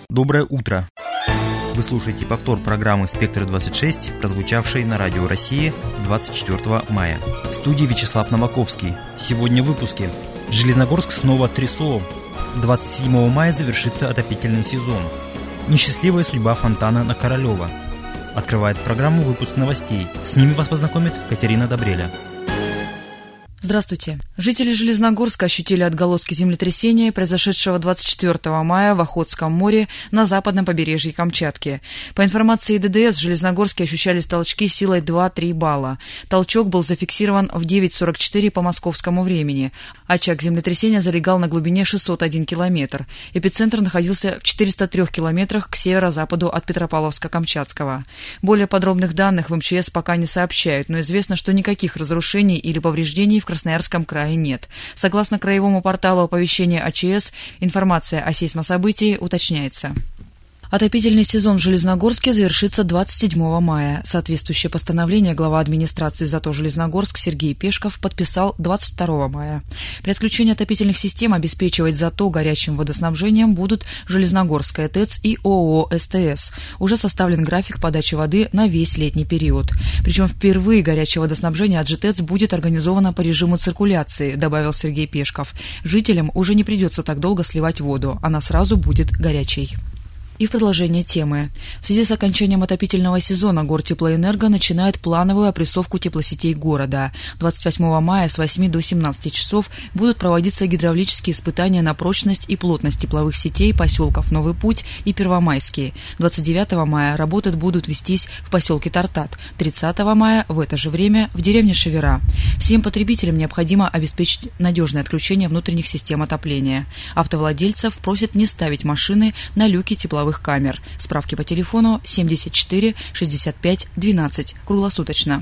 Доброе утро! Вы слушаете повтор программы «Спектр-26», прозвучавшей на Радио России 24 мая. В студии Вячеслав Новаковский. Сегодня в выпуске. Железногорск снова трясло. 27 мая завершится отопительный сезон. Несчастливая судьба фонтана на Королева. Открывает программу выпуск новостей. С ними вас познакомит Катерина Добреля. Здравствуйте. Жители Железногорска ощутили отголоски землетрясения, произошедшего 24 мая в Охотском море на западном побережье Камчатки. По информации ДДС, в Железногорске ощущались толчки силой 2-3 балла. Толчок был зафиксирован в 9:44 по московскому времени. Очаг землетрясения залегал на глубине 601 километр. Эпицентр находился в 403 километрах к северо-западу от Петропавловска-Камчатского. Более подробных данных в МЧС пока не сообщают, но известно, что никаких разрушений или повреждений в Красноярском крае нет. Согласно краевому порталу оповещения АЧС, информация о сейсмособытии уточняется. Отопительный сезон в Железногорске завершится 27 мая. Соответствующее постановление глава администрации ЗАТО Железногорск Сергей Пешков подписал 22 мая. При отключении отопительных систем обеспечивать ЗАТО горячим водоснабжением будут Железногорская ТЭЦ и ООО СТС. Уже составлен график подачи воды на весь летний период. Причем впервые горячее водоснабжение от ЖТЭЦ будет организовано по режиму циркуляции, добавил Сергей Пешков. Жителям уже не придется так долго сливать воду, она сразу будет горячей. И в продолжение темы. В связи с окончанием отопительного сезона Гортеплоэнерго начинает плановую опрессовку теплосетей города. 28 мая с 8 до 17 часов будут проводиться гидравлические испытания на прочность и плотность тепловых сетей поселков Новый Путь и Первомайский. 29 мая работы будут вестись в поселке Тартат. 30 мая в это же время в деревне Шевера. Всем потребителям необходимо обеспечить надежное отключение внутренних систем отопления. Автовладельцев просят не ставить машины на люки тепловых камер. Справки по телефону 74 65 12 круглосуточно.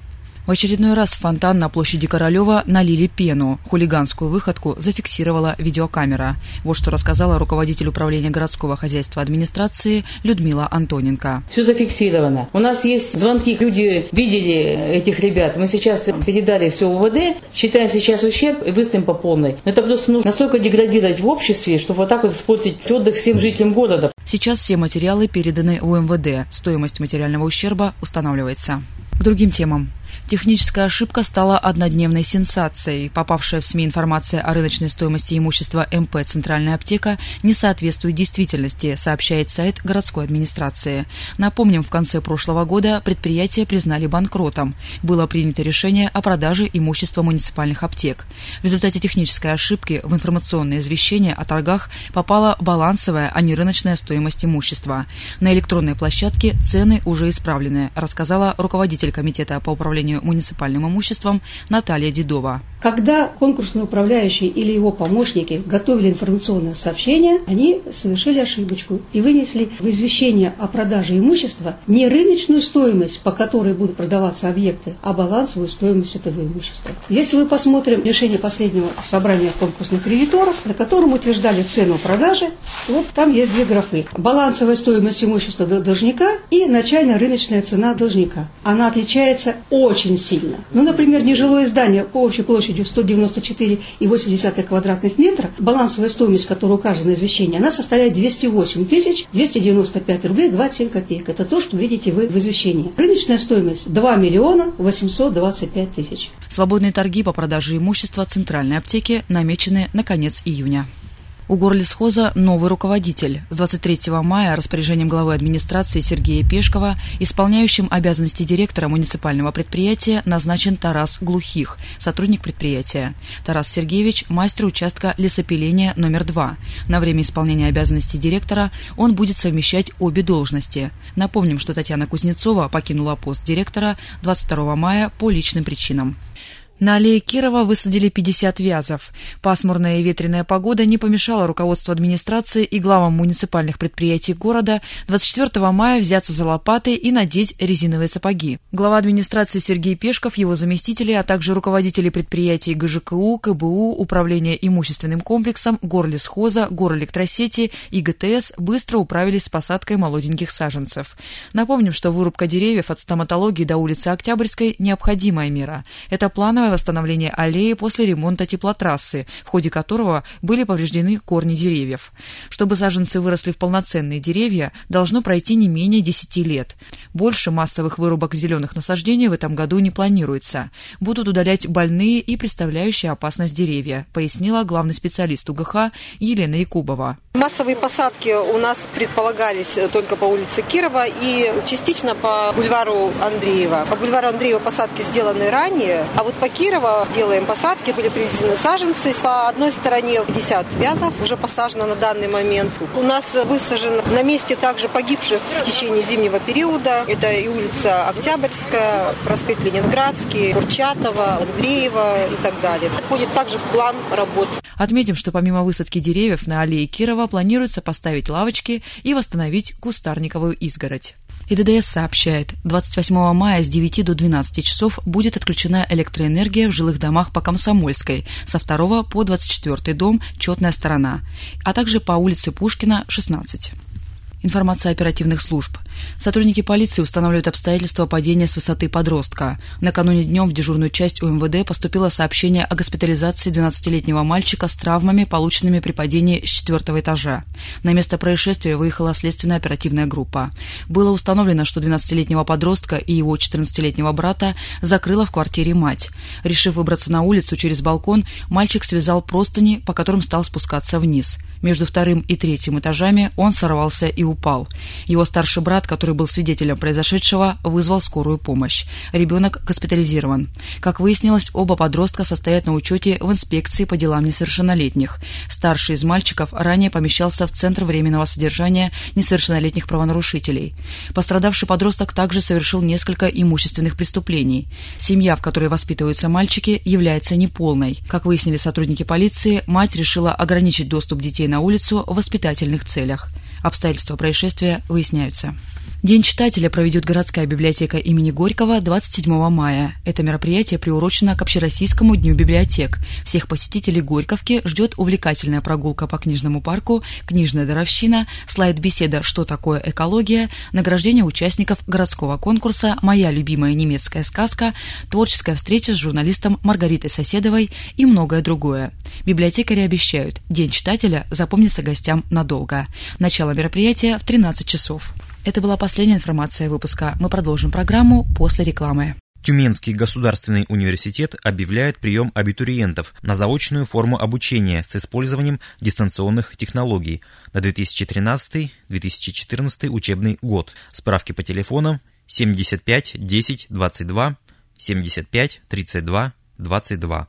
В очередной раз в фонтан на площади Королева налили пену. Хулиганскую выходку зафиксировала видеокамера. Вот что рассказала руководитель управления городского хозяйства администрации Людмила Антоненко. Все зафиксировано. У нас есть звонки, люди видели этих ребят. Мы сейчас передали все УВД, считаем сейчас ущерб и выставим по полной. Но это просто нужно настолько деградировать в обществе, чтобы вот так вот испортить отдых всем жителям города. Сейчас все материалы переданы в МВД. Стоимость материального ущерба устанавливается. К другим темам. Техническая ошибка стала однодневной сенсацией. Попавшая в СМИ информация о рыночной стоимости имущества МП «Центральная аптека» не соответствует действительности, сообщает сайт городской администрации. Напомним, в конце прошлого года предприятие признали банкротом. Было принято решение о продаже имущества муниципальных аптек. В результате технической ошибки в информационное извещение о торгах попала балансовая, а не рыночная стоимость имущества. На электронной площадке цены уже исправлены, рассказала руководитель комитета по управлению муниципальным имуществом Наталья Дедова. Когда конкурсный управляющий или его помощники готовили информационное сообщение, они совершили ошибочку и вынесли в извещение о продаже имущества не рыночную стоимость, по которой будут продаваться объекты, а балансовую стоимость этого имущества. Если мы посмотрим решение последнего собрания конкурсных кредиторов, на котором утверждали цену продажи, вот там есть две графы. Балансовая стоимость имущества должника и начальная рыночная цена должника. Она отличается очень сильно. Ну, например, нежилое здание по общей площади 194,8 квадратных метра, балансовая стоимость, которая указана в извещении, она составляет 208 295 рублей 27 копеек. Это то, что видите вы в извещении. Рыночная стоимость 2 825 000. Свободные торги по продаже имущества Центральной аптеки намечены на конец июня. У Горлесхоза новый руководитель. С 23 мая распоряжением главы администрации Сергея Пешкова исполняющим обязанности директора муниципального предприятия назначен Тарас Глухих, сотрудник предприятия. Тарас Сергеевич – мастер участка лесопиления номер 2. На время исполнения обязанностей директора он будет совмещать обе должности. Напомним, что Татьяна Кузнецова покинула пост директора 22 мая по личным причинам. На аллее Кирова высадили 50 вязов. Пасмурная и ветреная погода не помешала руководству администрации и главам муниципальных предприятий города 24 мая взяться за лопаты и надеть резиновые сапоги. Глава администрации Сергей Пешков, его заместители, а также руководители предприятий ГЖКУ, КБУ, Управления имущественным комплексом, Горлесхоза, Горэлектросети и ГТС быстро управились с посадкой молоденьких саженцев. Напомним, что вырубка деревьев от стоматологии до улицы Октябрьской – необходимая мера. Это плановая плановое восстановление аллеи после ремонта теплотрассы, в ходе которого были повреждены корни деревьев. Чтобы саженцы выросли в полноценные деревья, должно пройти не менее 10 лет. Больше массовых вырубок зеленых насаждений в этом году не планируется. Будут удалять больные и представляющие опасность деревья, пояснила главный специалист УГХ Елена Якубова. Массовые посадки у нас предполагались только по улице Кирова и частично по бульвару Андреева. По бульвару Андреева посадки сделаны ранее, а вот по Кирова делаем посадки, были привезены саженцы. По одной стороне 50 вязов уже посажено на данный момент. У нас высажен на месте также погибших в течение зимнего периода. Это и улица Октябрьская, проспект Ленинградский, Курчатова, Андреева и так далее. Входит также в план работ. Отметим, что помимо высадки деревьев на аллее Кирова планируется поставить лавочки и восстановить кустарниковую изгородь. И ДДС сообщает, 28 мая с 9 до 12 часов будет отключена электроэнергия в жилых домах по Комсомольской со 2 по 24 дом «Четная сторона», а также по улице Пушкина, 16. Информация оперативных служб. Сотрудники полиции устанавливают обстоятельства падения с высоты подростка. Накануне днем в дежурную часть УМВД поступило сообщение о госпитализации 12-летнего мальчика с травмами, полученными при падении с 4-го этажа. На место происшествия выехала следственная оперативная группа. Было установлено, что 12-летнего подростка и его 14-летнего брата закрыла в квартире мать. Решив выбраться на улицу через балкон, мальчик связал простыни, по которым стал спускаться вниз. Между 2-м и 3-м этажами он сорвался и упал. Его старший брат, который был свидетелем произошедшего, вызвал скорую помощь. Ребенок госпитализирован. Как выяснилось, оба подростка состоят на учете в инспекции по делам несовершеннолетних. Старший из мальчиков ранее помещался в Центр временного содержания несовершеннолетних правонарушителей. Пострадавший подросток также совершил несколько имущественных преступлений. Семья, в которой воспитываются мальчики, является неполной. Как выяснили сотрудники полиции, мать решила ограничить доступ детей на улицу в воспитательных целях. Обстоятельства происшествия выясняются. День читателя проведет городская библиотека имени Горького 27 мая. Это мероприятие приурочено к Общероссийскому дню библиотек. Всех посетителей Горьковки ждет увлекательная прогулка по книжному парку, книжная даровщина, слайд-беседа «Что такое экология?», награждение участников городского конкурса «Моя любимая немецкая сказка», творческая встреча с журналистом Маргаритой Соседовой и многое другое. Библиотекари обещают, День читателя запомнится гостям надолго. Начало мероприятия в 13 часов. Это была последняя информация выпуска. Мы продолжим программу после рекламы. Тюменский государственный университет объявляет прием абитуриентов на заочную форму обучения с использованием дистанционных технологий на 2013-2014 учебный год. Справки по телефонам 75 10 22 75 32 22.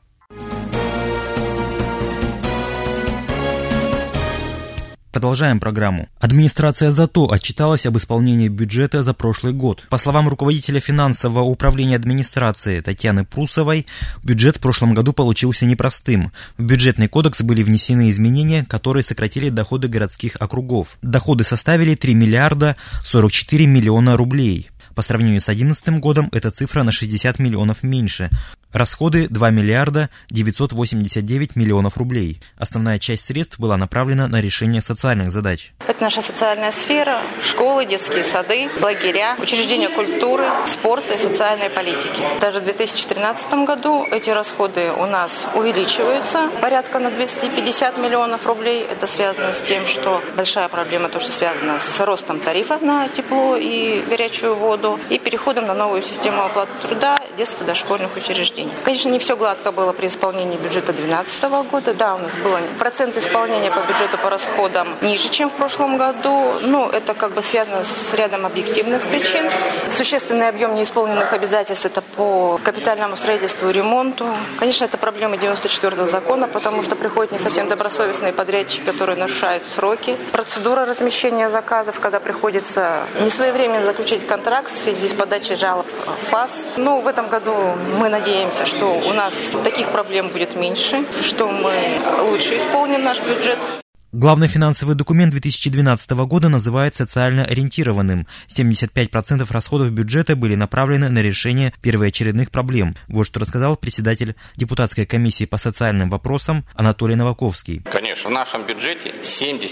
Продолжаем программу. Администрация ЗАТО отчиталась об исполнении бюджета за прошлый год. По словам руководителя финансового управления администрации Татьяны Прусовой, бюджет в прошлом году получился непростым. В бюджетный кодекс были внесены изменения, которые сократили доходы городских округов. Доходы составили 3 миллиарда 44 миллиона рублей. По сравнению с 2011 годом эта цифра на 60 миллионов меньше. Расходы 2 миллиарда 989 миллионов рублей. Основная часть средств была направлена на решение социальных задач. Это наша социальная сфера, школы, детские сады, лагеря, учреждения культуры, спорта и социальной политики. Даже в 2013 году эти расходы у нас увеличиваются порядка на 250 миллионов рублей. Это связано с тем, что большая проблема, то, что связано с ростом тарифов на тепло и горячую воду и переходом на новую систему оплаты труда детско-дошкольных учреждений. Конечно, не все гладко было при исполнении бюджета 2012 года. Да, у нас был процент исполнения по бюджету по расходам ниже, чем в прошлом году. Но это как бы связано с рядом объективных причин. Существенный объем неисполненных обязательств – это по капитальному строительству и ремонту. Конечно, это проблема 94-го закона, потому что приходят не совсем добросовестные подрядчики, которые нарушают сроки. Процедура размещения заказов, когда приходится несвоевременно заключить контракт в связи с подачей жалоб в ФАС. Но в этом году мы надеемся, что у нас таких проблем будет меньше, что мы лучше исполним наш бюджет. Главный финансовый документ 2012 года называют социально ориентированным. 75% расходов бюджета были направлены на решение первоочередных проблем. Вот что рассказал председатель депутатской комиссии по социальным вопросам Анатолий Новаковский. Конечно, в нашем бюджете 75%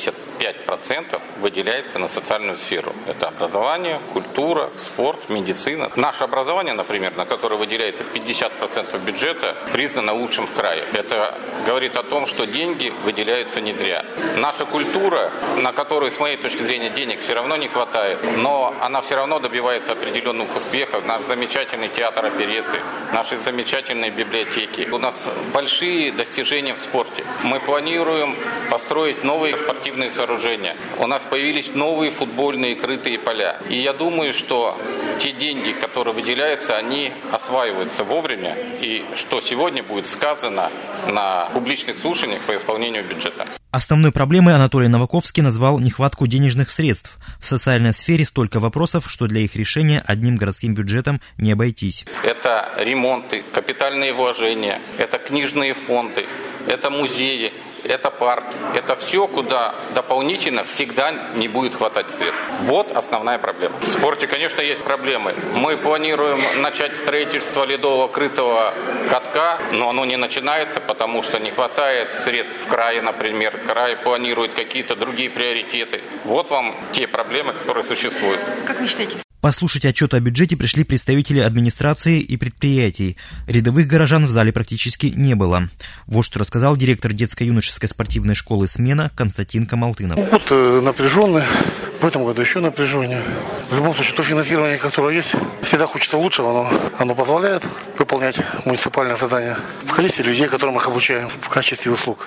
25% выделяется на социальную сферу. Это образование, культура, спорт, медицина. Наше образование, например, на которое выделяется 50% бюджета, признано лучшим в крае. Это говорит о том, что деньги выделяются не зря. Наша культура, на которую, с моей точки зрения, денег все равно не хватает, но она все равно добивается определенных успехов. Наш замечательный театр оперетты, наши замечательные библиотеки. У нас большие достижения в спорте. Мы планируем построить новые спортивные сооружения. У нас появились новые футбольные крытые поля. И я думаю, что те деньги, которые выделяются, они осваиваются вовремя. И что сегодня будет сказано на публичных слушаниях по исполнению бюджета. Основной проблемой Анатолий Новаковский назвал нехватку денежных средств. В социальной сфере столько вопросов, что для их решения одним городским бюджетом не обойтись. Это ремонты, капитальные вложения, это книжные фонды, это музеи, это парки. Это все, куда дополнительно всегда не будет хватать средств. Вот основная проблема. В спорте, конечно, есть проблемы. Мы планируем начать строительство ледового крытого катка, но оно не начинается, потому что не хватает средств в крае, например. Край планирует какие-то другие приоритеты. Вот вам те проблемы, которые существуют. Как вы считаете? Послушать отчет о бюджете пришли представители администрации и предприятий. Рядовых горожан в зале практически не было. Вот что рассказал директор детско-юношеской спортивной школы «Смена» Константин Камалтынов. Вот напряженный. В этом году еще напряжение. В любом случае, то финансирование, которое есть, всегда хочется лучшего, но оно позволяет выполнять муниципальные задания в количестве людей, которым их обучаем, в качестве услуг.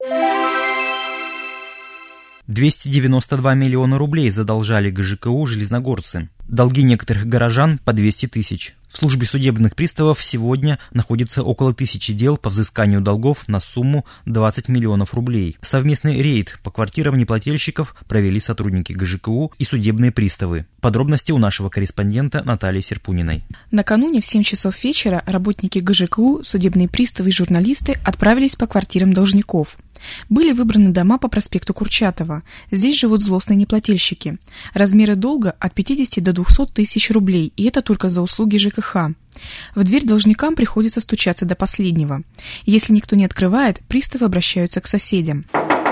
292 миллиона рублей задолжали ГЖКУ железногорцы. Долги некоторых горожан по 200 тысяч. В службе судебных приставов сегодня находится около 1000 дел по взысканию долгов на сумму 20 миллионов рублей. Совместный рейд по квартирам неплательщиков провели сотрудники ГЖКУ и судебные приставы. Подробности у нашего корреспондента Натальи Серпуниной. Накануне в 7 часов вечера работники ГЖКУ, судебные приставы и журналисты отправились по квартирам должников. Были выбраны дома по проспекту Курчатова. Здесь живут злостные неплательщики. Размеры долга от 50 до 200 тысяч рублей, и это только за услуги ЖКХ. В дверь должникам приходится стучаться до последнего. Если никто не открывает, приставы обращаются к соседям.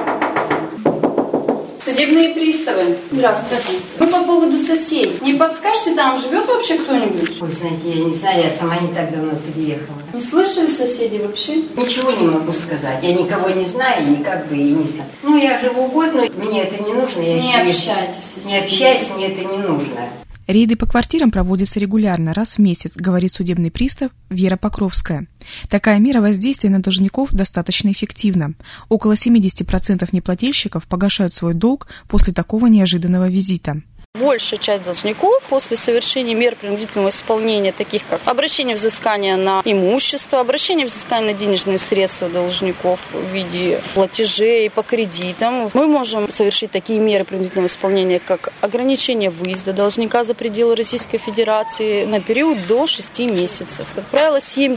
Судебные приставы. Здравствуйте. Вы по поводу соседей. Не подскажете, там живет вообще кто-нибудь? Ой, знаете, я не знаю, я сама не так давно переехала. Не слышали соседей вообще? Ничего не могу сказать. Я никого не знаю и как бы и не знаю. Ну, я живу год, но мне это не нужно. Я не общайтесь. Не общаюсь, мне это не нужно. Рейды по квартирам проводятся регулярно, раз в месяц, говорит судебный пристав Вера Покровская. Такая мера воздействия на должников достаточно эффективна. Около 70% неплательщиков погашают свой долг после такого неожиданного визита. Большая часть должников после совершения мер принудительного исполнения, таких как обращение взыскания на имущество, обращение взыскания на денежные средства должников в виде платежей по кредитам, мы можем совершить такие меры принудительного исполнения, как ограничение выезда должника за пределы Российской Федерации на период до 6 месяцев. Как правило,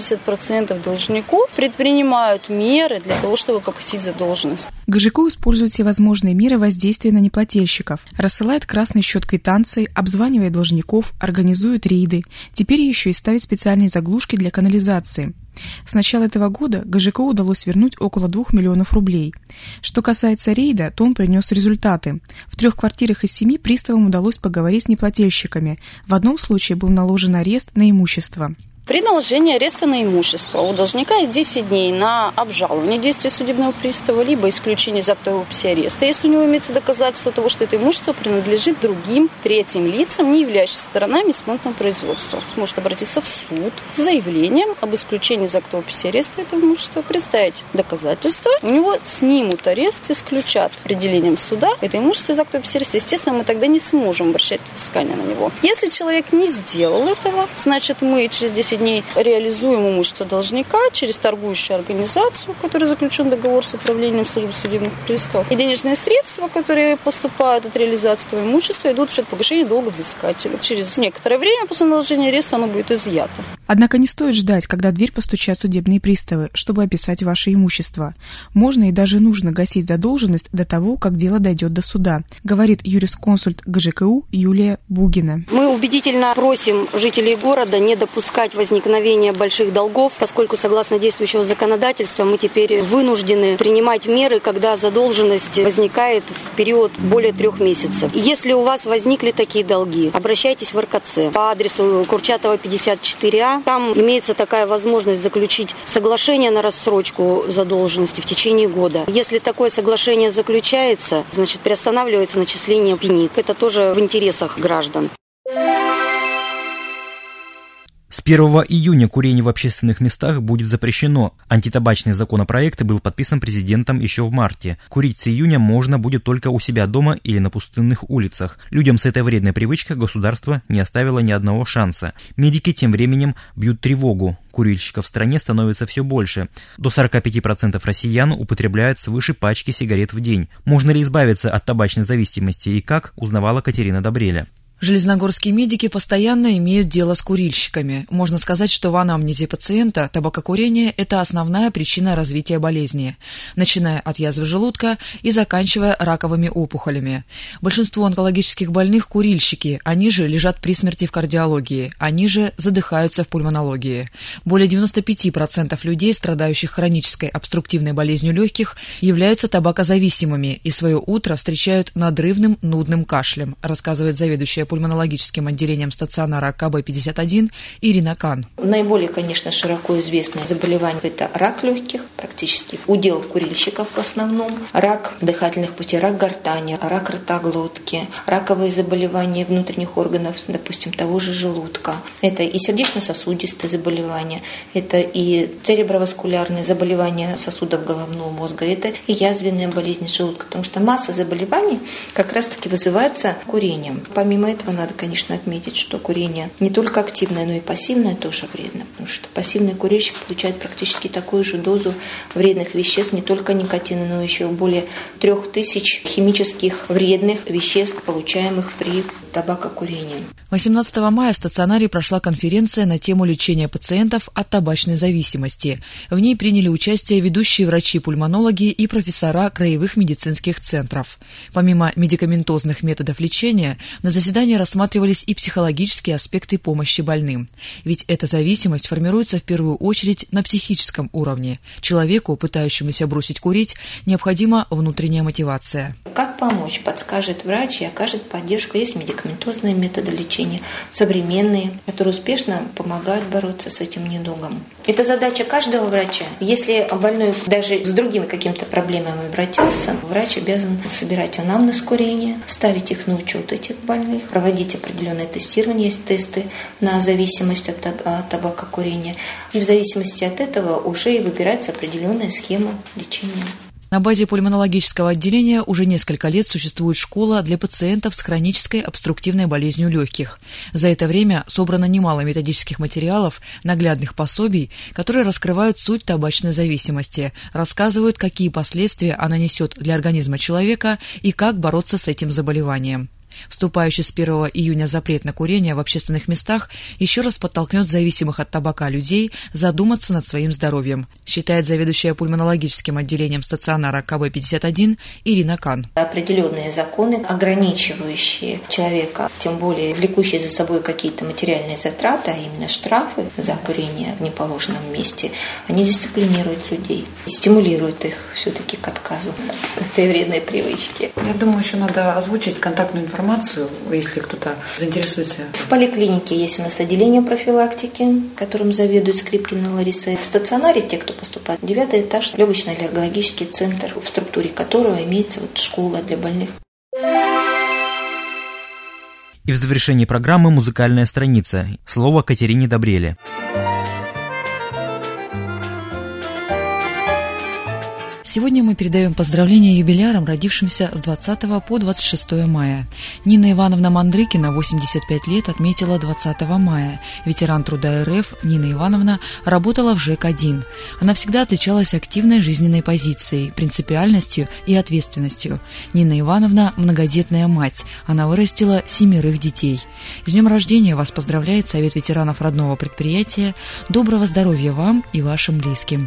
70% должников предпринимают меры для того, чтобы погасить задолженность. ГЖКУ использует всевозможные меры воздействия на неплательщиков, рассылает красный счет квитанции, обзванивает должников, организует рейды. Теперь еще и ставит специальные заглушки для канализации. С начала этого года ГЖКУ удалось вернуть около 2 миллионов рублей. Что касается рейда, то он принес результаты. В 3 квартирах из 7 приставам удалось поговорить с неплательщиками. В одном случае был наложен арест на имущество. При наложении ареста на имущество у должника есть 10 дней на обжалование действия судебного пристава, либо исключение из акта об описи ареста, если у него имеется доказательство того, что это имущество принадлежит другим третьим лицам, не являющимся сторонами исполнительного производства. Может обратиться в суд с заявлением об исключении из акта об описи ареста этого имущества, представить доказательства, у него снимут арест, исключат определением суда это имущество из акта об описи ареста. Естественно, мы тогда не сможем обращать взыскание на него. Если человек не сделал этого, значит, мы через 10 дней реализуем имущество должника через торгующую организацию, в которой заключен договор с управлением службы судебных приставов. И денежные средства, которые поступают от реализации этого имущества, идут в счет погашения долга взыскателю. Через некоторое время после наложения ареста оно будет изъято. Однако не стоит ждать, когда в дверь постучат судебные приставы, чтобы описать ваше имущество. Можно и даже нужно гасить задолженность до того, как дело дойдет до суда, говорит юрисконсульт ГЖКУ Юлия Бугина. Мы убедительно просим жителей города не допускать возникновения больших долгов, поскольку согласно действующего законодательства мы теперь вынуждены принимать меры, когда задолженность возникает в период более 3 месяцев. Если у вас возникли такие долги, обращайтесь в РКЦ по адресу Курчатова, 54А. Там имеется такая возможность заключить соглашение на рассрочку задолженности в течение года. Если такое соглашение заключается, значит приостанавливается начисление пени. Это тоже в интересах граждан. С 1 июня курение в общественных местах будет запрещено. Антитабачный законопроект был подписан президентом еще в марте. Курить с июня можно будет только у себя дома или на пустынных улицах. Людям с этой вредной привычкой государство не оставило ни одного шанса. Медики тем временем бьют тревогу. Курильщиков в стране становится все больше. До 45% россиян употребляют свыше пачки сигарет в день. Можно ли избавиться от табачной зависимости и как, узнавала Катерина Добреля. Железногорские медики постоянно имеют дело с курильщиками. Можно сказать, что в анамнезе пациента табакокурение – это основная причина развития болезни, начиная от язвы желудка и заканчивая раковыми опухолями. Большинство онкологических больных – курильщики, они же лежат при смерти в кардиологии, они же задыхаются в пульмонологии. Более 95% людей, страдающих хронической обструктивной болезнью легких, являются табакозависимыми и свое утро встречают надрывным нудным кашлем, рассказывает заведующая пульмонологическим отделением стационара КБ-51 Ирина Кан. Наиболее, конечно, широко известное заболевание – это рак легких, практически удел курильщиков в основном, рак дыхательных путей, рак гортани, рак рта глотки, раковые заболевания внутренних органов, допустим, того же желудка. Это и сердечно-сосудистые заболевания, это и цереброваскулярные заболевания сосудов головного мозга, это и язвенные болезни желудка, потому что масса заболеваний как раз-таки вызывается курением. Помимо этого надо, конечно, отметить, что курение не только активное, но и пассивное тоже вредно, потому что пассивный курильщик получает практически такую же дозу вредных веществ, не только никотина, но еще более 3000 химических вредных веществ, получаемых при табакокурении. 18 мая в стационаре прошла конференция на тему лечения пациентов от табачной зависимости. В ней приняли участие ведущие врачи-пульмонологи и профессора краевых медицинских центров. Помимо медикаментозных методов лечения, на заседании рассматривались и психологические аспекты помощи больным. Ведь эта зависимость формируется в первую очередь на психическом уровне. Человеку, пытающемуся бросить курить, необходима внутренняя мотивация. Как помочь? Подскажет врач и окажет поддержку. Есть медикаментозные методы лечения, современные, которые успешно помогают бороться с этим недугом. Это задача каждого врача. Если больной даже с другими какими-то проблемами обратился, врач обязан собирать анамнез курения, ставить их на учет этих больных, проводить определенное тестирование, есть тесты на зависимость от табакокурения. И в зависимости от этого уже и выбирается определенная схема лечения. На базе пульмонологического отделения уже несколько лет существует школа для пациентов с хронической обструктивной болезнью легких. За это время собрано немало методических материалов, наглядных пособий, которые раскрывают суть табачной зависимости, рассказывают, какие последствия она несет для организма человека и как бороться с этим заболеванием. Вступающий с 1 июня запрет на курение в общественных местах еще раз подтолкнет зависимых от табака людей задуматься над своим здоровьем, считает заведующая пульмонологическим отделением стационара КБ-51 Ирина Кан. Определенные законы, ограничивающие человека, тем более влекущие за собой какие-то материальные затраты, а именно штрафы за курение в неположенном месте, они дисциплинируют людей, стимулируют их все-таки к отказу от этой вредной привычки. Я думаю, еще надо озвучить контактную информацию, если кто-то заинтересуется. В поликлинике есть у нас отделение профилактики, которым заведует Скрипкина Лариса. В стационаре те, кто поступает, 9 этаж, легочно-аллергологический центр, в структуре которого имеется школа для больных. И в завершении программы музыкальная страница. Слово Катерине Добреле. Сегодня мы передаем поздравления юбилярам, родившимся с 20 по 26 мая. Нина Ивановна Мандрыкина, 85 лет, отметила 20 мая. Ветеран труда РФ Нина Ивановна работала в ЖЭК-1. Она всегда отличалась активной жизненной позицией, принципиальностью и ответственностью. Нина Ивановна – многодетная мать. Она вырастила 7 детей. С днем рождения вас поздравляет Совет ветеранов родного предприятия. Доброго здоровья вам и вашим близким.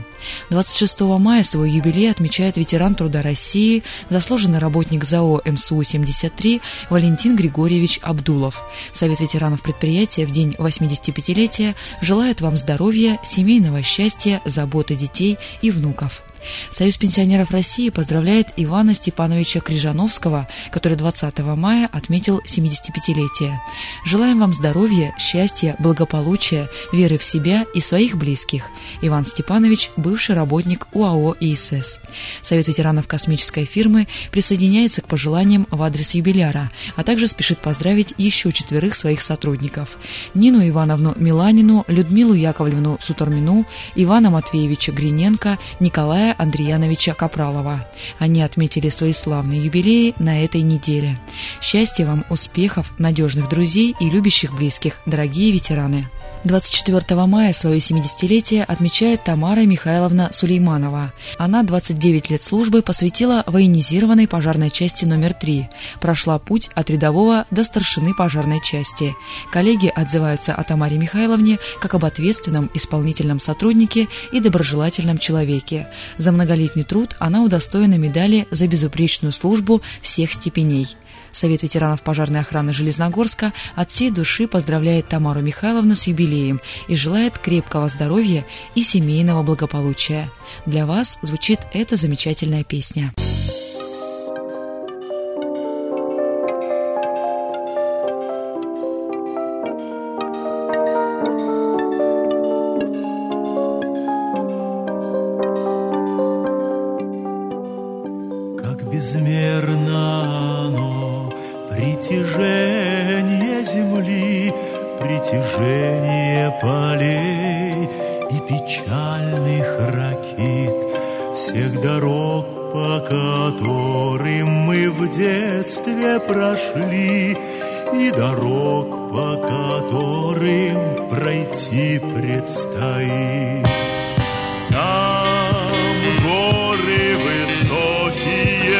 26 мая свой юбилей отмечает ветеран труда России, заслуженный работник ЗАО МСУ-73 Валентин Григорьевич Абдулов. Совет ветеранов предприятия в день 85-летия желает вам здоровья, семейного счастья, заботы детей и внуков. Союз пенсионеров России поздравляет Ивана Степановича Крижановского, который 20 мая отметил 75-летие. Желаем вам здоровья, счастья, благополучия, веры в себя и своих близких. Иван Степанович – бывший работник УАО ИСС. Совет ветеранов космической фирмы присоединяется к пожеланиям в адрес юбиляра, а также спешит поздравить еще 4 своих сотрудников – Нину Ивановну Миланину, Людмилу Яковлевну Сутормину, Ивана Матвеевича Гриненко, Николая Андреяновича Капралова. Они отметили свои славные юбилеи на этой неделе. Счастья вам, успехов, надежных друзей и любящих близких, дорогие ветераны! 24 мая свое 70-летие отмечает Тамара Михайловна Сулейманова. Она 29 лет службы посвятила военизированной пожарной части номер 3. Прошла путь от рядового до старшины пожарной части. Коллеги отзываются о Тамаре Михайловне как об ответственном исполнительном сотруднике и доброжелательном человеке. За многолетний труд она удостоена медали за безупречную службу всех степеней. Совет ветеранов пожарной охраны Железногорска от всей души поздравляет Тамару Михайловну с юбилеем и желает крепкого здоровья и семейного благополучия. Для вас звучит эта замечательная песня. Как безмерно оно, притяжение земли, притяжение полей и печальных ракит, всех дорог, по которым мы в детстве прошли, и дорог, по которым пройти предстоит. Там горы высокие,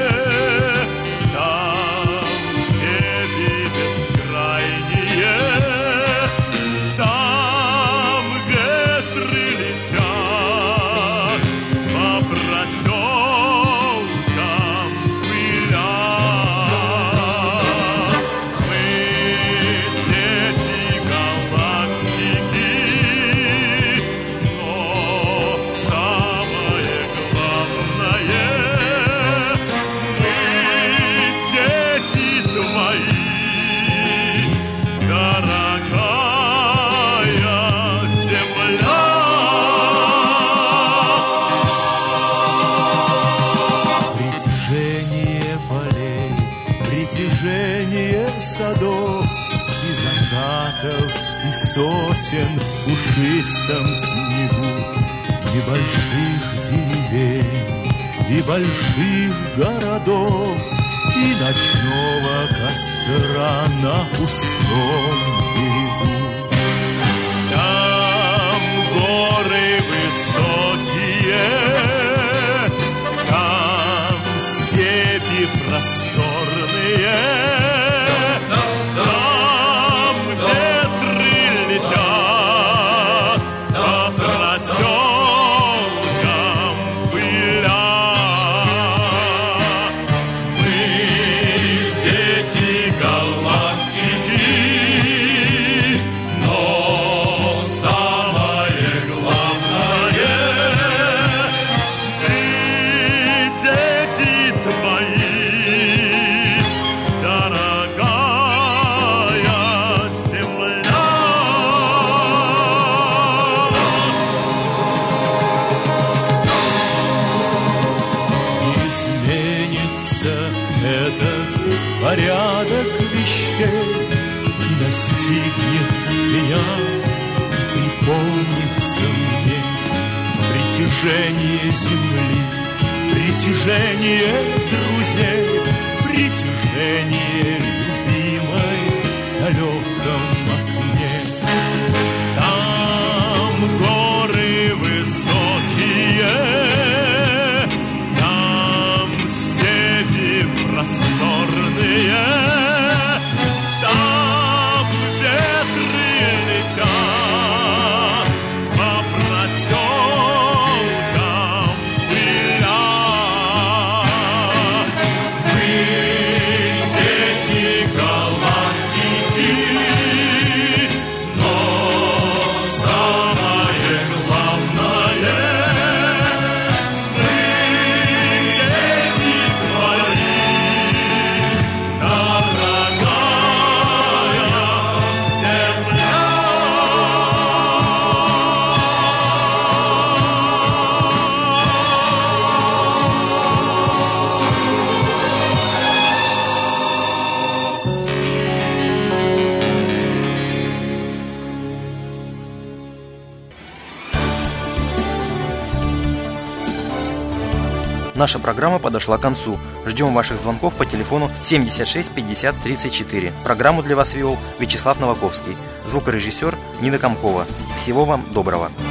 сосен в пушистом снегу, небольших деревень и больших городов, и ночного костра на пустом берегу. Там горы высокие, там степи просторные, порядок вещей и настигнет меня, припомнится мне притяжение земли, притяжение друзей, притяжение любимой в далеком окне. Там горы высокие, там степи просторные, там ветры летят по проселкам пыля. Мы дети галактики, но самое главное, мы дети твои, дорогая земля. Наша программа подошла к концу. Ждем ваших звонков по телефону 76 50 34. Программу для вас вел Вячеслав Новаковский. Звукорежиссер Нина Комкова. Всего вам доброго.